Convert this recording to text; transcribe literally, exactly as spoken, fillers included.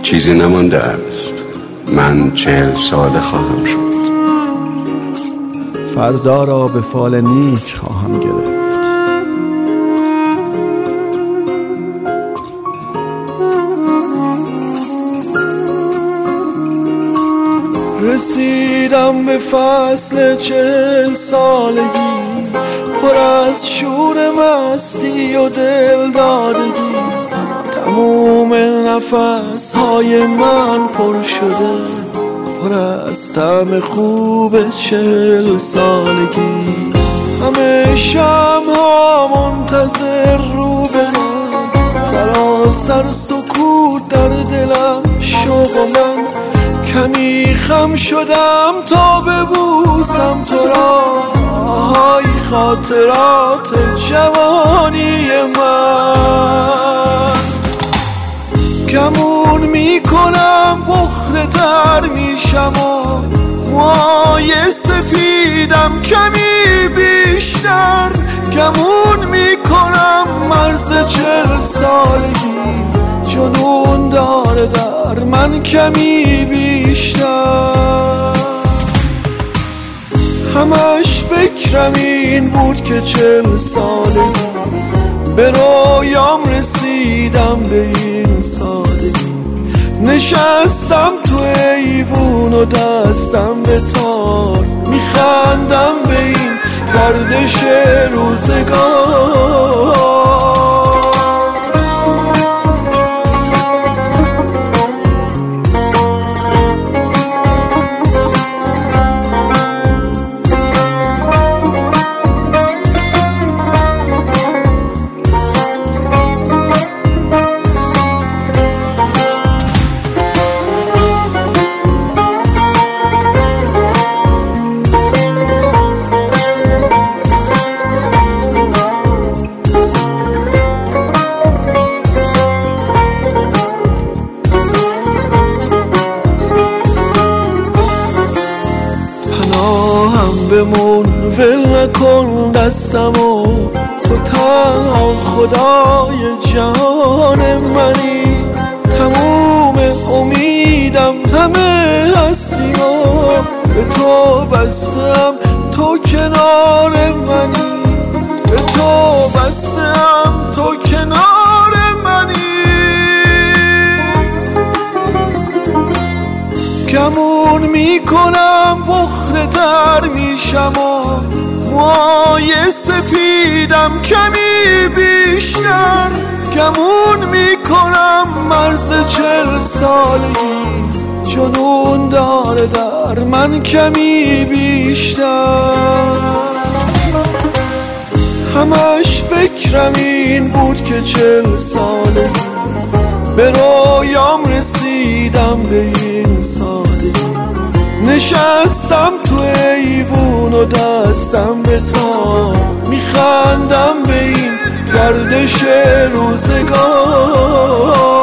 چیزی نمانده است. من چهل ساله خواهم شد. فردا را به فال نیک خواهم گرفت. رسیدم به فصل چهل سالگی، پر از شور مستی و دل دادگی. تموم نفس های من پر شده، پر از طعم خوب چهل سالگی. همه شمع‌ها منتظر رو به من، سراسر سکوت در دلم شوق و من. کمی خم شدم تا ببوسم تو را، آهای خاطرات جوانی من. گمون میکنم پخته تر میشم و موهای سفیدم کمی بیشتر. گمون میکنم مرز چهل سالگی جنون داره در من کمی بیشتر. همش فکرم این بود که چهل سالگی به رویام رسیدم به این سادگی. نشستم تو ایوون و دستم به تار، میخندم به این گردش روزگار. بمون ول نکن دستمو، تو تنها خدای جهان منی. تموم امیدم همه هستیم و به تو بستم، تو کنار منی. به تو بستم، تو کنار منی. گمون میکنم پخته تر میشم و موهای سفیدم کمی بیشتر. گمون میکنم مرز چهل سالگی جنون داره در من کمی بیشتر. همش فکرم این بود که چهل سالگی به رویام رسیدم به این سادگی. نشستم تو ایوون و دستم به تار، میخندم به این گردش روزگار.